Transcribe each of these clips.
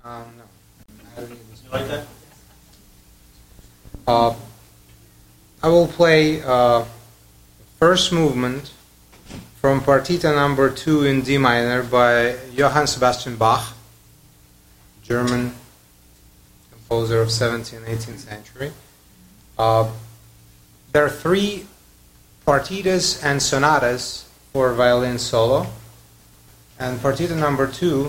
No. I don't need this. You like that? I will play first movement from Partita number 2 in D minor by Johann Sebastian Bach, German composer of 17th and 18th century. There are 3 partitas and sonatas for violin solo, and Partita number 2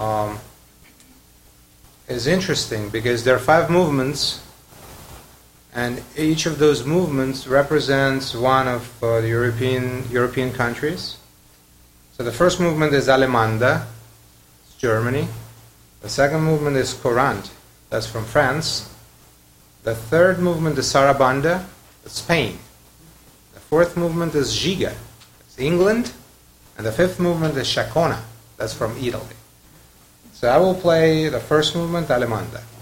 is interesting because there are 5 movements, and each of those movements represents one of the European countries. So the first movement is Allemande, it's Germany. The second movement is Courante, that's from France. The third movement is Sarabande, that's Spain. The fourth movement is Giga, that's England. And the fifth movement is Chacona, that's from Italy. So I will play the first movement, Allemande.